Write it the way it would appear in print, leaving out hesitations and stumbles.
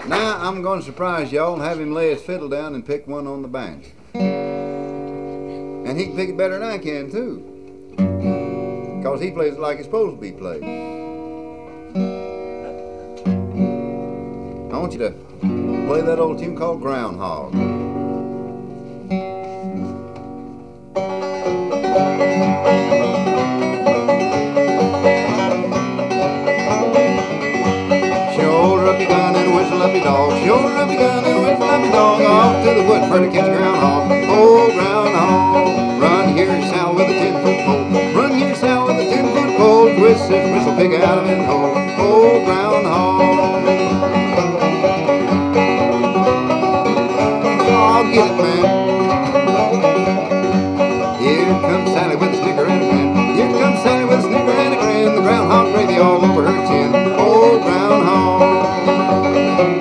Now I'm going to surprise y'all and have him lay his fiddle down and pick one on the bank. And he can pick it better than I can, too. Because he plays it like it's supposed to be played. I want you to play that old tune called Groundhog. Shoulder up your gun and whistle up your dog. Shoulder up your gun and whistle up your dog. Off to the woods for to catch a groundhog. Oh, groundhog, run here south with a 10-foot pole. Run here south with a 10-foot pole. Twist his whistle, pick out of his hole.